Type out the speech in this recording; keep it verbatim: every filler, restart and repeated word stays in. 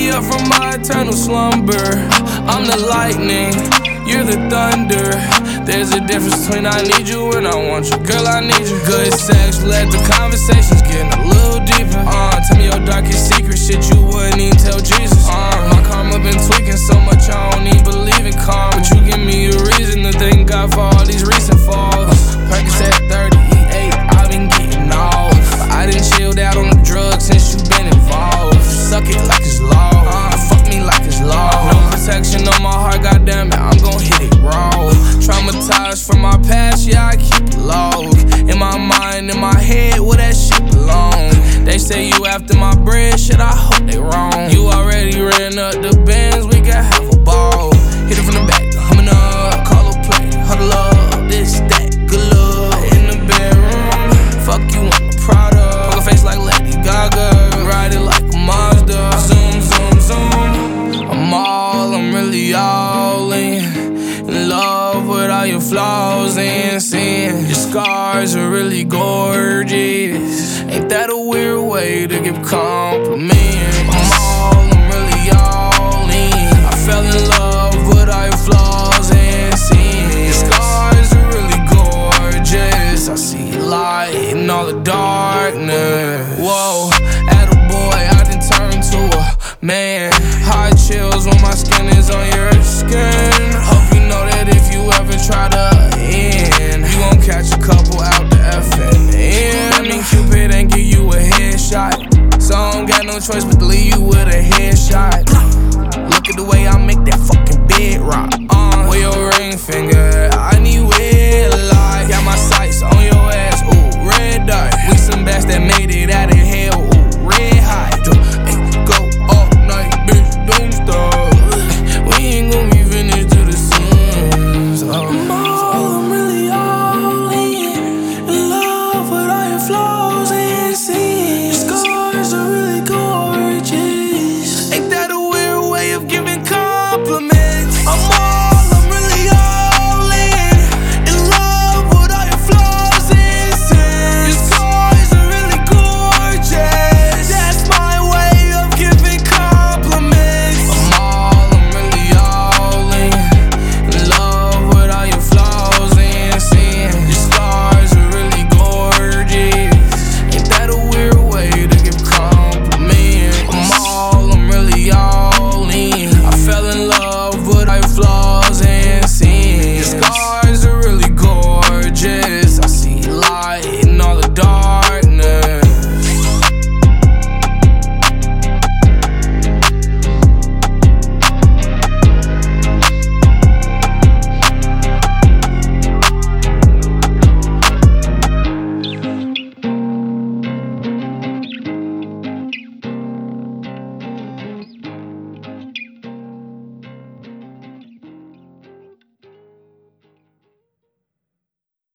me up from my eternal slumber. I'm the lightning, you're the thunder. There's a difference between I need you and I want you. Girl, I need you. Good sex, let the conversations get a little deeper. Uh, tell me your darkest secret, shit you wouldn't even tell Jesus. Uh, my karma been tweaking so much I don't even believe in karma. But you give me a reason to thank God for all these recent falls. Percocet thirty, E eight, I've been getting off. But I done chilled out on the drugs since you been involved. Suck it like it's law, uh, fuck me like it's law. No protection on my heart, goddamn it, I'm gon' hit it raw. Traumatized from my past, yeah, I keep it low. In my mind, in my head, where that shit belong. They say you after my bread, shit, I hope they wrong. You already ran up the bands, we can have a ball. Hit it from the back, humming up, call a play, huddle up, this, that, good luck. In the bedroom, fuck you in the Prada. Poker face like Lady Gaga, ride it like a Mazda. Zoom, zoom, zoom, I'm all, I'm really all in. In love with all your flaws and sin. Your scars are really gorgeous. Ain't that a weird way to give compliments? I'm all, I'm really all in. I fell in love with all your flaws and sin. Your scars are really gorgeous. I see light in all the darkness. Whoa, attaboy, I done turned to a man. Hot chills when my skin is on your skin. Hope you know that if you ever try to end, you gon' catch a couple out the F and N. I mean, Cupid ain't give you a headshot, so I don't got no choice but to leave you with a headshot. Look at the way I make that fucking bed rock. Uh, with your ring finger, I